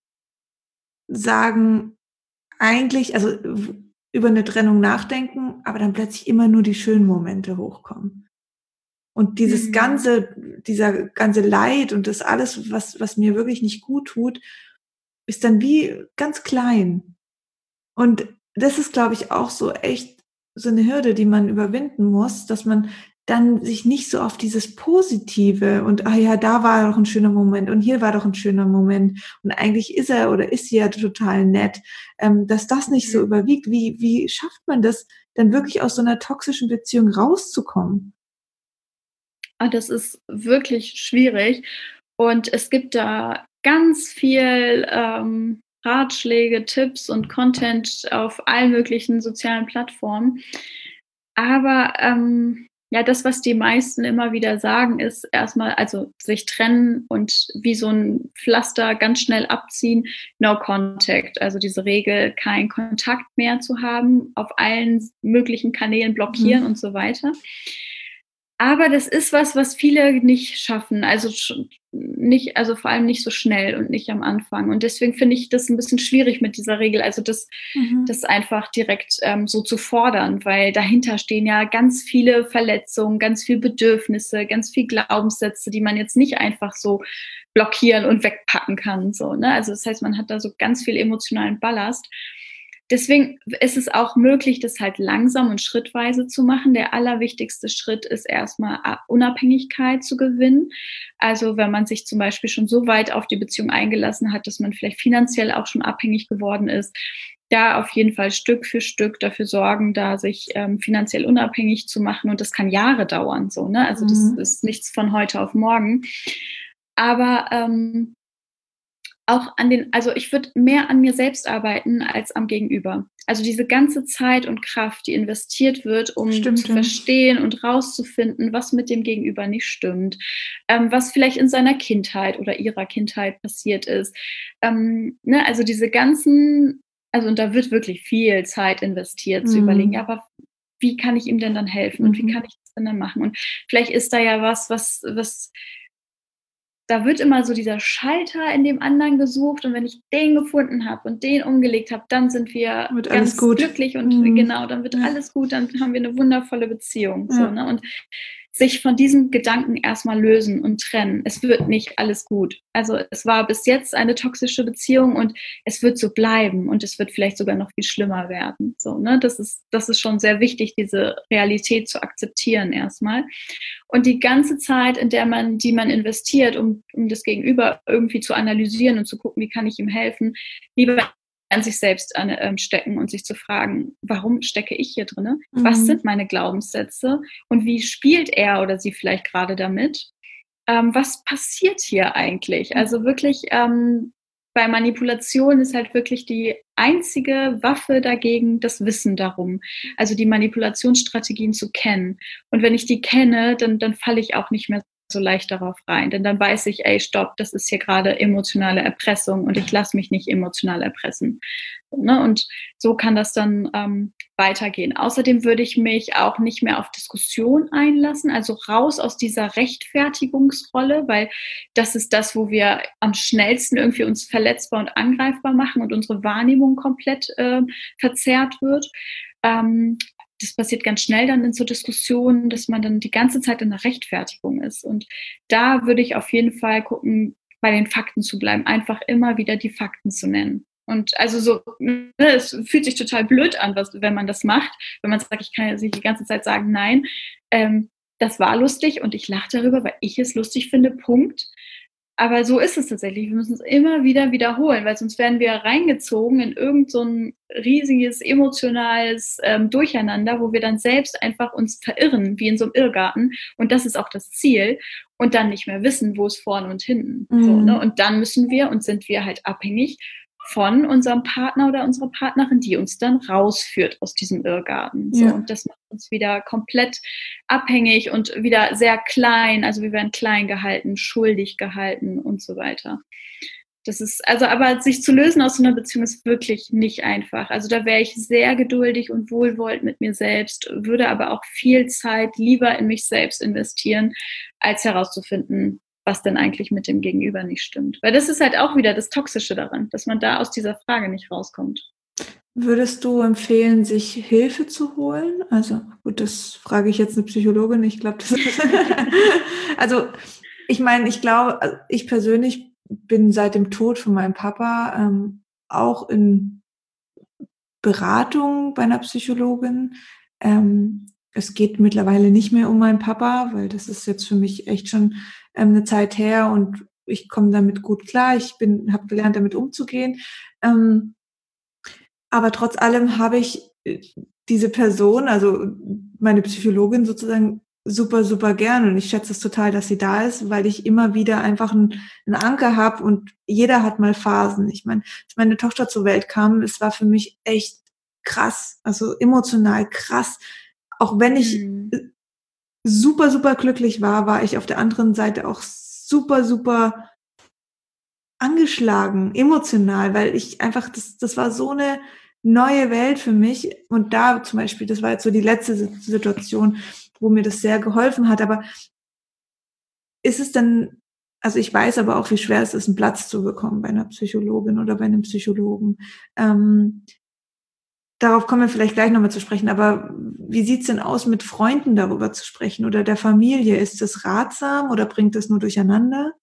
sagen, eigentlich, also über eine Trennung nachdenken, aber dann plötzlich immer nur die schönen Momente hochkommen. Und dieser ganze Leid und das alles, was mir wirklich nicht gut tut, ist dann wie ganz klein. Und das ist, glaube ich, auch so echt so eine Hürde, die man überwinden muss, dass man dann sich nicht so auf dieses Positive und, ah ja, da war doch ein schöner Moment und hier war doch ein schöner Moment und eigentlich ist er oder ist sie ja total nett, dass das nicht so überwiegt. Wie schafft man das, dann wirklich aus so einer toxischen Beziehung rauszukommen? Das ist wirklich schwierig und es gibt da ganz viel Ratschläge, Tipps und Content auf allen möglichen sozialen Plattformen. Aber ja, das, was die meisten immer wieder sagen, ist erstmal, also sich trennen und wie so ein Pflaster ganz schnell abziehen, no contact. Also diese Regel, keinen Kontakt mehr zu haben, auf allen möglichen Kanälen blockieren und so weiter. Aber das ist was viele nicht schaffen, also nicht, also vor allem nicht so schnell und nicht am Anfang. Und deswegen finde ich das ein bisschen schwierig mit dieser Regel, also das einfach direkt so zu fordern, weil dahinter stehen ja ganz viele Verletzungen, ganz viele Bedürfnisse, ganz viele Glaubenssätze, die man jetzt nicht einfach so blockieren und wegpacken kann. So, ne? Also das heißt, man hat da so ganz viel emotionalen Ballast. Deswegen ist es auch möglich, das halt langsam und schrittweise zu machen. Der allerwichtigste Schritt ist erstmal Unabhängigkeit zu gewinnen. Also wenn man sich zum Beispiel schon so weit auf die Beziehung eingelassen hat, dass man vielleicht finanziell auch schon abhängig geworden ist, da auf jeden Fall Stück für Stück dafür sorgen, da sich finanziell unabhängig zu machen. Und das kann Jahre dauern. So, ne? Also das ist nichts von heute auf morgen. Aber auch also ich würde mehr an mir selbst arbeiten als am Gegenüber. Also diese ganze Zeit und Kraft, die investiert wird, um zu verstehen und rauszufinden, was mit dem Gegenüber nicht stimmt, was vielleicht in seiner Kindheit oder ihrer Kindheit passiert ist. Ne, also diese ganzen, also und da wird wirklich viel Zeit investiert, zu überlegen, ja, aber wie kann ich ihm denn dann helfen und wie kann ich das denn dann machen? Und vielleicht ist da ja was da wird immer so dieser Schalter in dem anderen gesucht und wenn ich den gefunden habe und den umgelegt habe, dann sind wir ganz glücklich und genau, dann wird alles gut, dann haben wir eine wundervolle Beziehung. So, ne? Und sich von diesem Gedanken erstmal lösen und trennen. Es wird nicht alles gut. Also es war bis jetzt eine toxische Beziehung und es wird so bleiben und es wird vielleicht sogar noch viel schlimmer werden. So, ne? Das ist schon sehr wichtig, diese Realität zu akzeptieren erstmal. Und die ganze Zeit, die man investiert, um das Gegenüber irgendwie zu analysieren und zu gucken, wie kann ich ihm helfen, lieber an sich selbst stecken und sich zu fragen, warum stecke ich hier drin? Was sind meine Glaubenssätze und wie spielt er oder sie vielleicht gerade damit? Was passiert hier eigentlich? Also wirklich, bei Manipulation ist halt wirklich die einzige Waffe dagegen das Wissen darum. Also die Manipulationsstrategien zu kennen. Und wenn ich die kenne, dann falle ich auch nicht mehr so leicht darauf rein. Denn dann weiß ich, ey, stopp, das ist hier gerade emotionale Erpressung und ich lasse mich nicht emotional erpressen. Ne? Und so kann das dann weitergehen. Außerdem würde ich mich auch nicht mehr auf Diskussion einlassen, also raus aus dieser Rechtfertigungsrolle, weil das ist das, wo wir am schnellsten irgendwie uns verletzbar und angreifbar machen und unsere Wahrnehmung komplett verzerrt wird. Das passiert ganz schnell dann in so Diskussionen, dass man dann die ganze Zeit in der Rechtfertigung ist. Und da würde ich auf jeden Fall gucken, bei den Fakten zu bleiben, einfach immer wieder die Fakten zu nennen. Und also so, es fühlt sich total blöd an, wenn man das macht, wenn man sagt, ich kann jetzt nicht die ganze Zeit sagen, nein, das war lustig und ich lache darüber, weil ich es lustig finde, Punkt. Aber so ist es tatsächlich. Wir müssen es immer wieder wiederholen, weil sonst werden wir reingezogen in irgend so ein riesiges emotionales Durcheinander, wo wir dann selbst einfach uns verirren, wie in so einem Irrgarten. Und das ist auch das Ziel. Und dann nicht mehr wissen, wo es vorne und hinten. So, ne? Und dann müssen wir und sind wir halt abhängig von unserem Partner oder unserer Partnerin, die uns dann rausführt aus diesem Irrgarten. So, und das macht uns wieder komplett abhängig und wieder sehr klein. Also wir werden klein gehalten, schuldig gehalten und so weiter. Das ist, also, aber sich zu lösen aus so einer Beziehung ist wirklich nicht einfach. Also da wäre ich sehr geduldig und wohlwollend mit mir selbst, würde aber auch viel Zeit lieber in mich selbst investieren, als herauszufinden, was denn eigentlich mit dem Gegenüber nicht stimmt. Weil das ist halt auch wieder das Toxische daran, dass man da aus dieser Frage nicht rauskommt. Würdest du empfehlen, sich Hilfe zu holen? Also gut, das frage ich jetzt eine Psychologin. Ich glaube, das ist also ich meine, ich glaube, ich persönlich bin seit dem Tod von meinem Papa auch in Beratung bei einer Psychologin. Es geht mittlerweile nicht mehr um meinen Papa, weil das ist jetzt für mich echt schon eine Zeit her und ich komme damit gut klar. Ich habe gelernt, damit umzugehen. Aber trotz allem habe ich diese Person, also meine Psychologin sozusagen, super, super gern. Und ich schätze es total, dass sie da ist, weil ich immer wieder einfach einen Anker habe und jeder hat mal Phasen. Ich meine, als meine Tochter zur Welt kam, es war für mich echt krass, also emotional krass. Auch wenn ich super, super glücklich war ich auf der anderen Seite auch super, super angeschlagen, emotional, weil ich einfach, das war so eine neue Welt für mich. Und da zum Beispiel, das war jetzt so die letzte Situation, wo mir das sehr geholfen hat. Aber ist es dann, also ich weiß aber auch, wie schwer es ist, einen Platz zu bekommen bei einer Psychologin oder bei einem Psychologen. Darauf kommen wir vielleicht gleich nochmal zu sprechen, aber wie sieht's denn aus, mit Freunden darüber zu sprechen oder der Familie? Ist das ratsam oder bringt das nur durcheinander?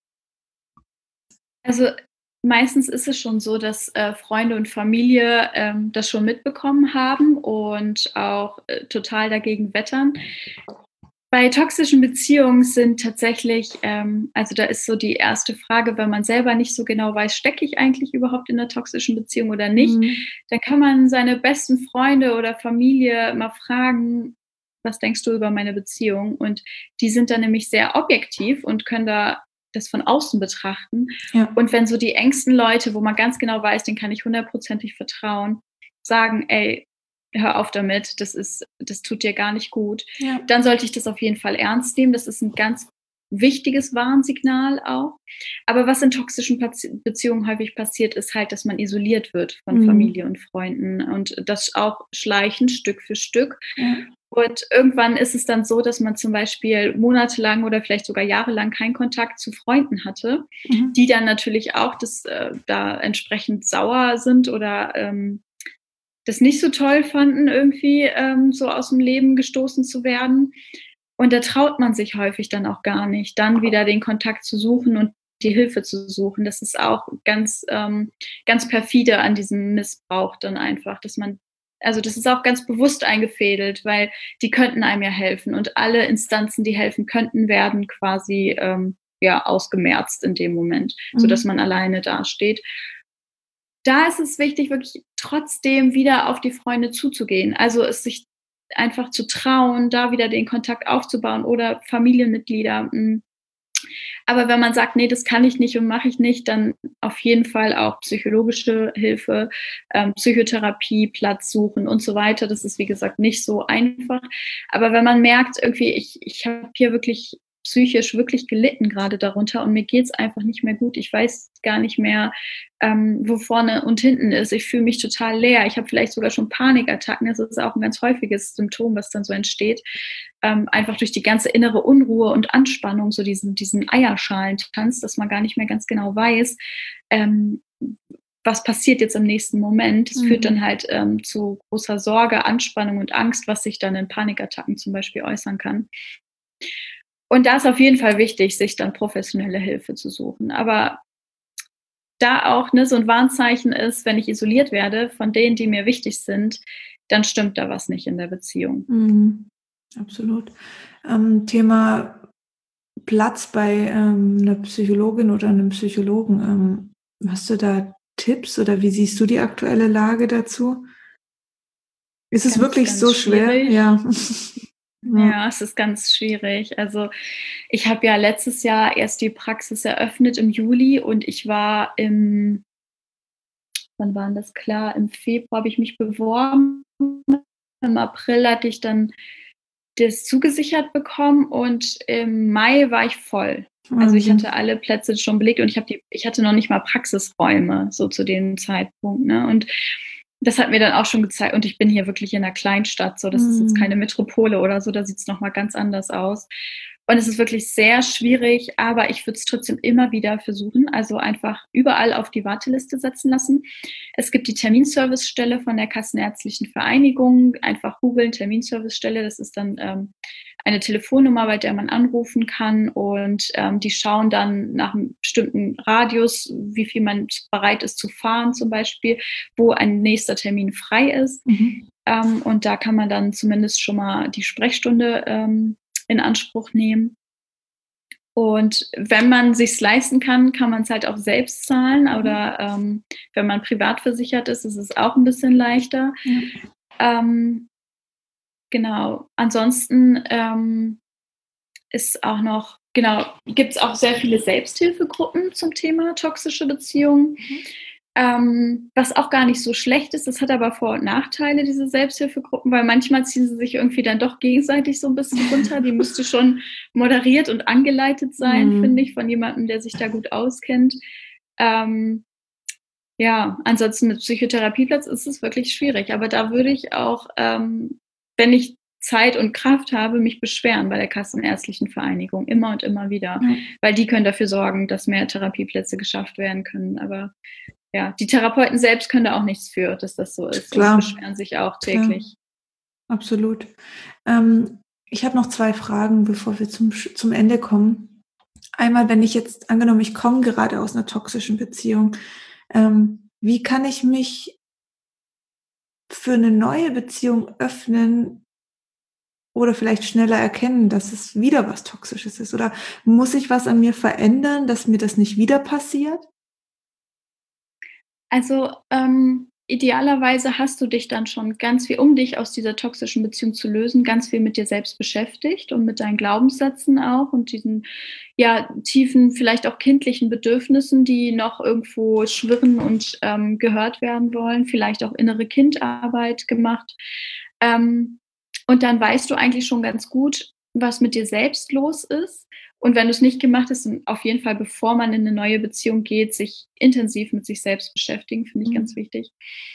Also meistens ist es schon so, dass Freunde und Familie das schon mitbekommen haben und auch total dagegen wettern. Bei toxischen Beziehungen sind tatsächlich, also da ist so die erste Frage, wenn man selber nicht so genau weiß, stecke ich eigentlich überhaupt in einer toxischen Beziehung oder nicht, dann kann man seine besten Freunde oder Familie mal fragen, was denkst du über meine Beziehung? Und die sind dann nämlich sehr objektiv und können da das von außen betrachten. Ja. Und wenn so die engsten Leute, wo man ganz genau weiß, denen kann ich 100%ig vertrauen, sagen, ey, hör auf damit, das tut dir gar nicht gut, Ja. dann sollte ich das auf jeden Fall ernst nehmen. Das ist ein ganz wichtiges Warnsignal auch. Aber was in toxischen Beziehungen häufig passiert, ist halt, dass man isoliert wird von Familie und Freunden und das auch schleichend Stück für Stück. Ja. Und irgendwann ist es dann so, dass man zum Beispiel monatelang oder vielleicht sogar jahrelang keinen Kontakt zu Freunden hatte, die dann natürlich auch da entsprechend sauer sind oder das nicht so toll fanden, irgendwie so aus dem Leben gestoßen zu werden. Und da traut man sich häufig dann auch gar nicht, dann wieder den Kontakt zu suchen und die Hilfe zu suchen. Das ist auch ganz perfide an diesem Missbrauch dann einfach, also das ist auch ganz bewusst eingefädelt, weil die könnten einem ja helfen und alle Instanzen, die helfen könnten, werden quasi ausgemerzt in dem Moment, sodass man alleine dasteht. Da ist es wichtig, wirklich trotzdem wieder auf die Freunde zuzugehen. Also es sich einfach zu trauen, da wieder den Kontakt aufzubauen oder Familienmitglieder. Aber wenn man sagt, nee, das kann ich nicht und mache ich nicht, dann auf jeden Fall auch psychologische Hilfe, Psychotherapie, Platz suchen und so weiter. Das ist, wie gesagt, nicht so einfach. Aber wenn man merkt, irgendwie, ich habe hier wirklich psychisch wirklich gelitten gerade darunter und mir geht's einfach nicht mehr gut. Ich weiß gar nicht mehr, wo vorne und hinten ist. Ich fühle mich total leer. Ich habe vielleicht sogar schon Panikattacken. Das ist auch ein ganz häufiges Symptom, was dann so entsteht. Einfach durch die ganze innere Unruhe und Anspannung, so diesen Eierschalentanz, dass man gar nicht mehr ganz genau weiß, was passiert jetzt im nächsten Moment. Das führt dann halt zu großer Sorge, Anspannung und Angst, was sich dann in Panikattacken zum Beispiel äußern kann. Und da ist auf jeden Fall wichtig, sich dann professionelle Hilfe zu suchen. Aber da auch so ein Warnzeichen ist, wenn ich isoliert werde von denen, die mir wichtig sind, dann stimmt da was nicht in der Beziehung. Mhm. Absolut. Thema Platz bei einer Psychologin oder einem Psychologen. Hast du da Tipps oder wie siehst du die aktuelle Lage dazu? Ist es wirklich so schwer? Ja. Ja, es ist ganz schwierig. Also ich habe ja letztes Jahr erst die Praxis eröffnet im Juli und ich war wann war das klar? Im Februar habe ich mich beworben. Im April hatte ich dann das zugesichert bekommen und im Mai war ich voll. Also ich hatte alle Plätze schon belegt und ich hatte noch nicht mal Praxisräume so zu dem Zeitpunkt. Ne? Und das hat mir dann auch schon gezeigt, und ich bin hier wirklich in einer Kleinstadt, so das ist jetzt keine Metropole oder so, da sieht es nochmal ganz anders aus. Und es ist wirklich sehr schwierig, aber ich würde es trotzdem immer wieder versuchen, also einfach überall auf die Warteliste setzen lassen. Es gibt die Terminservicestelle von der Kassenärztlichen Vereinigung, einfach googeln, Terminservicestelle, das ist dann eine Telefonnummer, bei der man anrufen kann und die schauen dann nach einem bestimmten Radius, wie viel man bereit ist zu fahren zum Beispiel, wo ein nächster Termin frei ist. Und da kann man dann zumindest schon mal die Sprechstunde in Anspruch nehmen. Und wenn man sich's leisten kann, kann man es halt auch selbst zahlen. Oder wenn man privat versichert ist es auch ein bisschen leichter. Genau. Ansonsten ist auch noch, gibt es auch sehr viele Selbsthilfegruppen zum Thema toxische Beziehungen. Was auch gar nicht so schlecht ist, das hat aber Vor- und Nachteile, diese Selbsthilfegruppen, weil manchmal ziehen sie sich irgendwie dann doch gegenseitig so ein bisschen runter. Die müsste schon moderiert und angeleitet sein, finde ich, von jemandem, der sich da gut auskennt. Ansonsten mit Psychotherapieplatz ist es wirklich schwierig, aber da würde ich auch, wenn ich Zeit und Kraft habe, mich beschweren bei der Kassenärztlichen Vereinigung, immer und immer wieder, weil die können dafür sorgen, dass mehr Therapieplätze geschafft werden können, aber ja, die Therapeuten selbst können da auch nichts für, dass das so ist. Klar. Und beschweren sich auch täglich. Klar. Absolut. Ich habe noch 2 Fragen, bevor wir zum Ende kommen. Einmal, wenn ich jetzt, angenommen, ich komme gerade aus einer toxischen Beziehung, wie kann ich mich für eine neue Beziehung öffnen oder vielleicht schneller erkennen, dass es wieder was Toxisches ist? Oder muss ich was an mir verändern, dass mir das nicht wieder passiert? Also idealerweise hast du dich dann schon ganz viel, um dich aus dieser toxischen Beziehung zu lösen, ganz viel mit dir selbst beschäftigt und mit deinen Glaubenssätzen auch und diesen tiefen, vielleicht auch kindlichen Bedürfnissen, die noch irgendwo schwirren und gehört werden wollen, vielleicht auch innere Kindarbeit gemacht. Und dann weißt du eigentlich schon ganz gut, was mit dir selbst los ist. Und wenn du es nicht gemacht hast, dann auf jeden Fall, bevor man in eine neue Beziehung geht, sich intensiv mit sich selbst beschäftigen, finde ich ganz wichtig.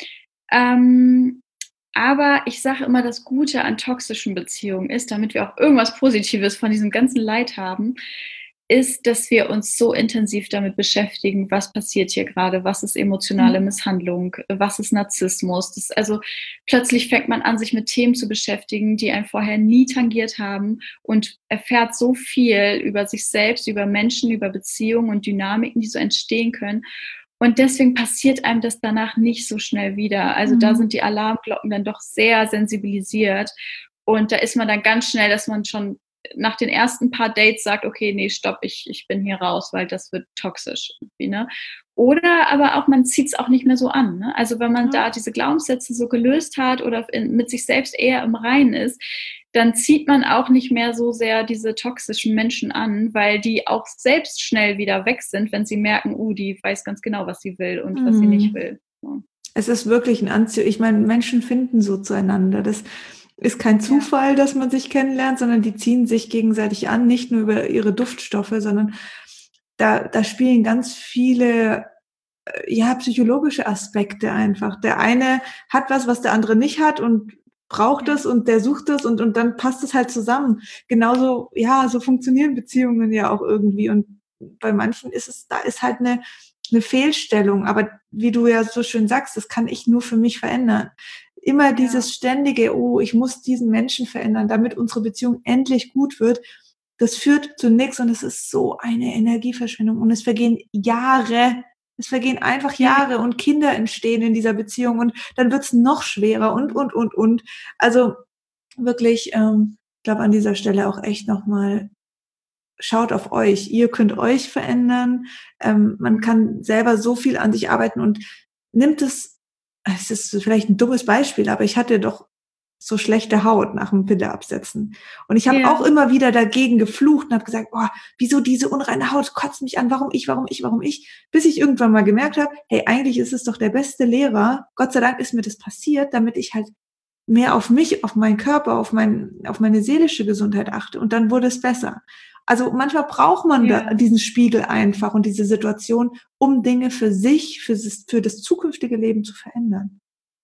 Aber ich sage immer, das Gute an toxischen Beziehungen ist, damit wir auch irgendwas Positives von diesem ganzen Leid haben, ist, dass wir uns so intensiv damit beschäftigen, was passiert hier gerade, was ist emotionale Misshandlung, was ist Narzissmus. Also plötzlich fängt man an, sich mit Themen zu beschäftigen, die einen vorher nie tangiert haben und erfährt so viel über sich selbst, über Menschen, über Beziehungen und Dynamiken, die so entstehen können. Und deswegen passiert einem das danach nicht so schnell wieder. Also da sind die Alarmglocken dann doch sehr sensibilisiert. Und da ist man dann ganz schnell, dass man schon nach den ersten paar Dates sagt, okay, nee, stopp, ich bin hier raus, weil das wird toxisch. Ne? Oder aber auch, man zieht es auch nicht mehr so an. Ne? Also wenn man da diese Glaubenssätze so gelöst hat oder mit sich selbst eher im Reinen ist, dann zieht man auch nicht mehr so sehr diese toxischen Menschen an, weil die auch selbst schnell wieder weg sind, wenn sie merken, die weiß ganz genau, was sie will und was sie nicht will. So. Es ist wirklich ein Anziehung. Ich meine, Menschen finden so zueinander. Das ist kein Zufall, dass man sich kennenlernt, sondern die ziehen sich gegenseitig an, nicht nur über ihre Duftstoffe, sondern da spielen ganz viele psychologische Aspekte einfach. Der eine hat was der andere nicht hat und braucht es und der sucht es und dann passt es halt zusammen. Genauso, so funktionieren Beziehungen ja auch irgendwie. Und bei manchen da ist halt eine Fehlstellung. Aber wie du ja so schön sagst, das kann ich nur für mich verändern. Immer dieses ständige, ich muss diesen Menschen verändern, damit unsere Beziehung endlich gut wird. Das führt zu nichts und es ist so eine Energieverschwendung und es vergehen Jahre. Es vergehen einfach Jahre und Kinder entstehen in dieser Beziehung und dann wird's noch schwerer und. Also wirklich, ich glaube an dieser Stelle auch echt nochmal, schaut auf euch. Ihr könnt euch verändern. Man kann selber so viel an sich arbeiten und nimmt es ist vielleicht ein dummes Beispiel, aber ich hatte doch so schlechte Haut nach dem Pille absetzen. Und ich habe auch immer wieder dagegen geflucht und habe gesagt, wieso diese unreine Haut, kotzt mich an, warum ich? Bis ich irgendwann mal gemerkt habe, hey, eigentlich ist es doch der beste Lehrer. Gott sei Dank ist mir das passiert, damit ich halt mehr auf mich, auf meinen Körper, auf meine seelische Gesundheit achte. Und dann wurde es besser. Also manchmal braucht man diesen Spiegel einfach und diese Situation, um Dinge für sich, für das zukünftige Leben zu verändern.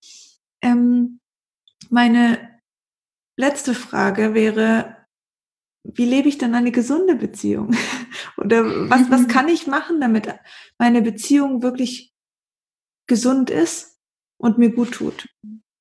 Meine letzte Frage wäre, wie lebe ich denn eine gesunde Beziehung? Oder was kann ich machen, damit meine Beziehung wirklich gesund ist und mir gut tut?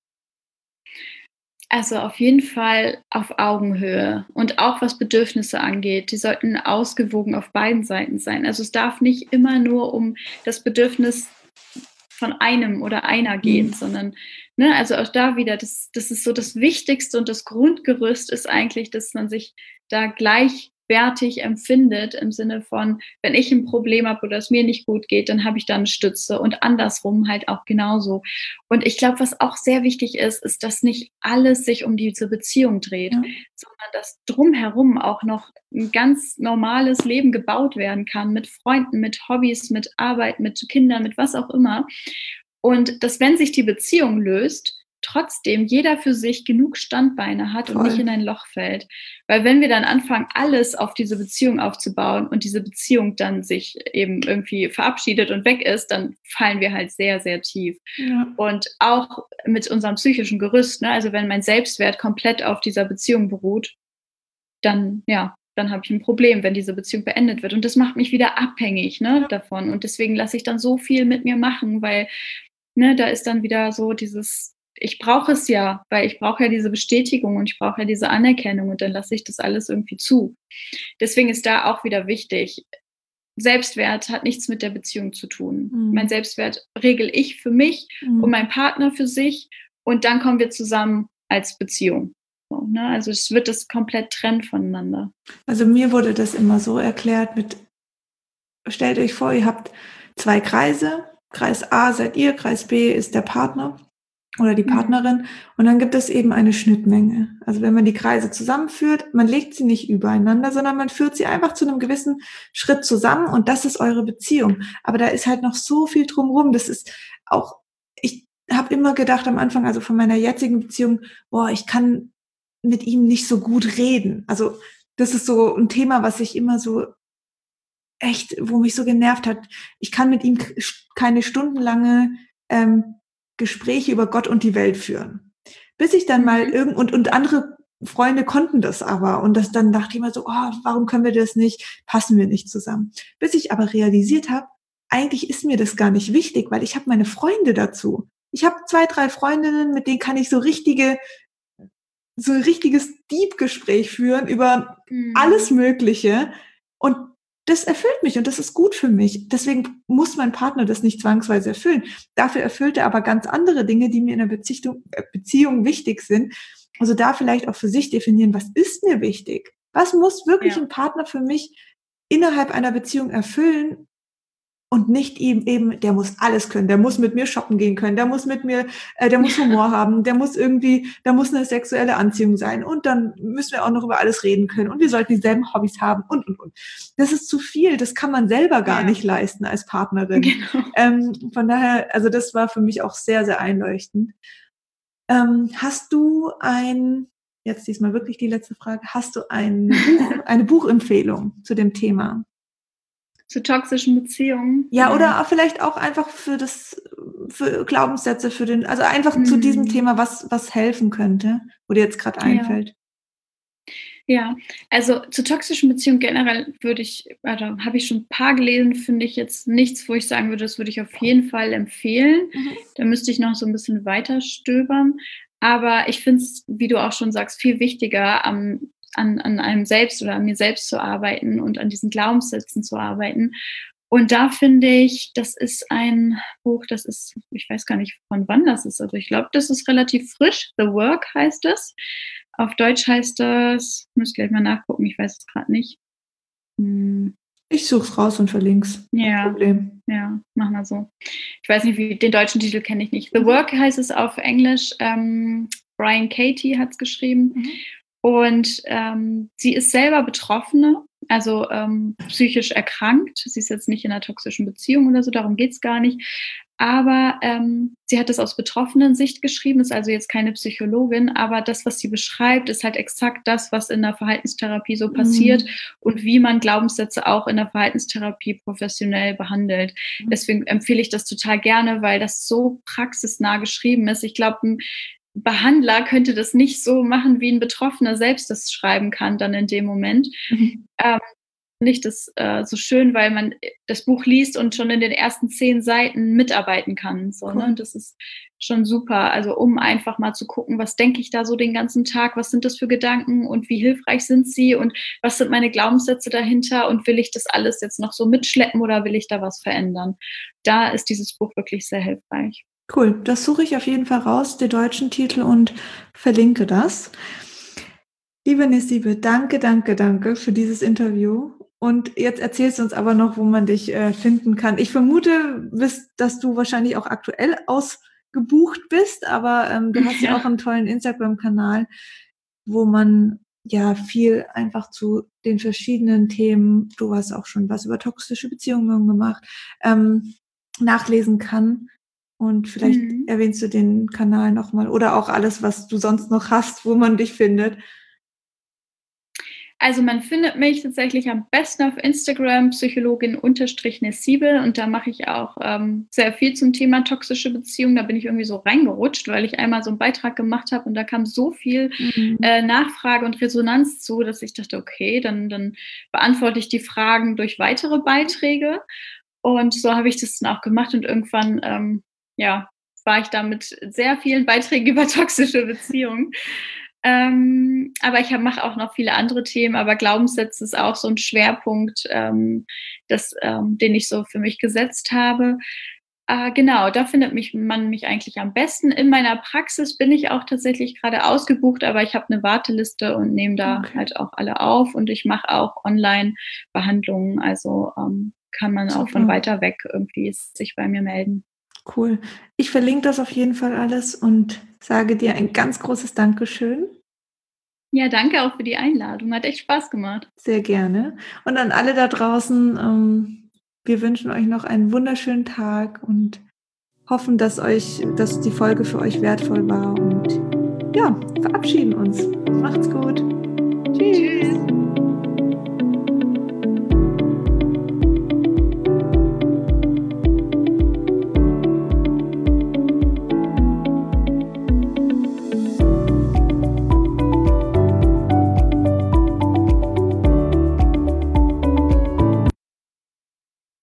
Also auf jeden Fall auf Augenhöhe und auch was Bedürfnisse angeht. Die sollten ausgewogen auf beiden Seiten sein. Also es darf nicht immer nur um das Bedürfnis von einem oder einer gehen, sondern, also auch da wieder, das ist so das Wichtigste und das Grundgerüst ist eigentlich, dass man sich da gleichwertig empfindet im Sinne von, wenn ich ein Problem habe oder es mir nicht gut geht, dann habe ich da eine Stütze und andersrum halt auch genauso. Und ich glaube, was auch sehr wichtig ist, dass nicht alles sich um diese Beziehung dreht, sondern dass drumherum auch noch ein ganz normales Leben gebaut werden kann mit Freunden, mit Hobbys, mit Arbeit, mit Kindern, mit was auch immer. Und dass, wenn sich die Beziehung löst, trotzdem jeder für sich genug Standbeine hat und nicht in ein Loch fällt. Weil wenn wir dann anfangen, alles auf diese Beziehung aufzubauen und diese Beziehung dann sich eben irgendwie verabschiedet und weg ist, dann fallen wir halt sehr, sehr tief. Ja. Und auch mit unserem psychischen Gerüst, also wenn mein Selbstwert komplett auf dieser Beziehung beruht, dann habe ich ein Problem, wenn diese Beziehung beendet wird. Und das macht mich wieder abhängig davon. Und deswegen lasse ich dann so viel mit mir machen, weil da ist dann wieder so dieses, ich brauche es ja, weil ich brauche ja diese Bestätigung und ich brauche ja diese Anerkennung und dann lasse ich das alles irgendwie zu. Deswegen ist da auch wieder wichtig, Selbstwert hat nichts mit der Beziehung zu tun. Mein Selbstwert regel ich für mich und mein Partner für sich und dann kommen wir zusammen als Beziehung. So, also es wird das komplett trennen voneinander. Also mir wurde das immer so erklärt stellt euch vor, ihr habt 2 Kreise. Kreis A seid ihr, Kreis B ist der Partner oder die Partnerin und dann gibt es eben eine Schnittmenge. Also wenn man die Kreise zusammenführt, man legt sie nicht übereinander, sondern man führt sie einfach zu einem gewissen Schritt zusammen und das ist eure Beziehung. Aber da ist halt noch so viel drumherum. Das ist auch, ich habe immer gedacht am Anfang, also von meiner jetzigen Beziehung, ich kann mit ihm nicht so gut reden. Also das ist so ein Thema, was ich immer so echt, wo mich so genervt hat. Ich kann mit ihm keine stundenlange Gespräche über Gott und die Welt führen. Bis ich dann mal und andere Freunde konnten das aber. Und dann dachte ich immer so, oh, warum können wir das nicht? Passen wir nicht zusammen. Bis ich aber realisiert habe, eigentlich ist mir das gar nicht wichtig, weil ich habe meine Freunde dazu. Ich habe 2, 3 Freundinnen, mit denen kann ich so ein richtiges Deep-Gespräch führen über alles Mögliche. Und das erfüllt mich und das ist gut für mich. Deswegen muss mein Partner das nicht zwangsweise erfüllen. Dafür erfüllt er aber ganz andere Dinge, die mir in einer Beziehung wichtig sind. Also da vielleicht auch für sich definieren, was ist mir wichtig? Was muss wirklich ein Partner für mich innerhalb einer Beziehung erfüllen? Und nicht eben, der muss alles können, der muss mit mir shoppen gehen können, der muss mit mir, der muss Humor haben, da muss eine sexuelle Anziehung sein und dann müssen wir auch noch über alles reden können und wir sollten dieselben Hobbys haben und. Das ist zu viel, das kann man selber gar nicht leisten als Partnerin. Genau. Von daher, also das war für mich auch sehr, sehr einleuchtend. Hast du jetzt diesmal wirklich die letzte Frage, hast du eine Buchempfehlung zu dem Thema? Zu toxischen Beziehungen? Ja, oder vielleicht auch einfach für Glaubenssätze, also einfach zu diesem Thema, was helfen könnte, wo dir jetzt gerade einfällt. Ja, also zu toxischen Beziehungen generell habe ich schon ein paar gelesen, finde ich jetzt nichts, wo ich sagen würde, das würde ich auf jeden Fall empfehlen. Da müsste ich noch so ein bisschen weiter stöbern. Aber ich finde es, wie du auch schon sagst, viel wichtiger, an einem selbst oder an mir selbst zu arbeiten und an diesen Glaubenssätzen zu arbeiten. Und da finde ich, das ist ein Buch, ich weiß gar nicht, von wann das ist, aber ich glaube, das ist relativ frisch. The Work heißt es. Auf Deutsch heißt das, muss gleich mal nachgucken, ich weiß es gerade nicht. Ich suche es raus und verlinke es. Ja, Problem. Ja, mach mal so. Ich weiß nicht, den deutschen Titel kenne ich nicht. The Work heißt es auf Englisch. Brian Katie hat es geschrieben. Und sie ist selber Betroffene, also psychisch erkrankt. Sie ist jetzt nicht in einer toxischen Beziehung oder so, darum geht es gar nicht. Aber sie hat das aus betroffenen Sicht geschrieben, ist also jetzt keine Psychologin, aber das, was sie beschreibt, ist halt exakt das, was in der Verhaltenstherapie so passiert und wie man Glaubenssätze auch in der Verhaltenstherapie professionell behandelt. Deswegen empfehle ich das total gerne, weil das so praxisnah geschrieben ist. Ich glaube, ein Behandler könnte das nicht so machen, wie ein Betroffener selbst das schreiben kann dann in dem Moment. Nicht das so schön, weil man das Buch liest und schon in den ersten 10 Seiten mitarbeiten kann. So, ne? Und das ist schon super. Also um einfach mal zu gucken, was denke ich da so den ganzen Tag, was sind das für Gedanken und wie hilfreich sind sie und was sind meine Glaubenssätze dahinter und will ich das alles jetzt noch so mitschleppen oder will ich da was verändern? Da ist dieses Buch wirklich sehr hilfreich. Cool, das suche ich auf jeden Fall raus, den deutschen Titel, und verlinke das. Liebe Nisibe, danke für dieses Interview. Und jetzt erzählst du uns aber noch, wo man dich finden kann. Ich vermute, dass du wahrscheinlich auch aktuell ausgebucht bist, aber du hast ja auch einen tollen Instagram-Kanal, wo man ja viel einfach zu den verschiedenen Themen, du hast auch schon was über toxische Beziehungen gemacht, nachlesen kann. Und vielleicht erwähnst du den Kanal nochmal oder auch alles, was du sonst noch hast, wo man dich findet. Also man findet mich tatsächlich am besten auf Instagram, Psychologin_Nesibe, und da mache ich auch sehr viel zum Thema toxische Beziehungen. Da bin ich irgendwie so reingerutscht, weil ich einmal so einen Beitrag gemacht habe und da kam so viel Nachfrage und Resonanz zu, dass ich dachte, okay, dann beantworte ich die Fragen durch weitere Beiträge. Und so habe ich das dann auch gemacht und irgendwann war ich da mit sehr vielen Beiträgen über toxische Beziehungen. Aber ich mache auch noch viele andere Themen, aber Glaubenssätze ist auch so ein Schwerpunkt, den ich so für mich gesetzt habe. Genau, da findet man mich eigentlich am besten. In meiner Praxis bin ich auch tatsächlich gerade ausgebucht, aber ich habe eine Warteliste und nehme da halt auch alle auf und ich mache auch Online-Behandlungen, also kann man auch von weiter weg irgendwie sich bei mir melden. Cool. Ich verlinke das auf jeden Fall alles und sage dir ein ganz großes Dankeschön. Ja, danke auch für die Einladung. Hat echt Spaß gemacht. Sehr gerne. Und an alle da draußen, wir wünschen euch noch einen wunderschönen Tag und hoffen, dass die Folge für euch wertvoll war. Und ja, verabschieden uns. Macht's gut.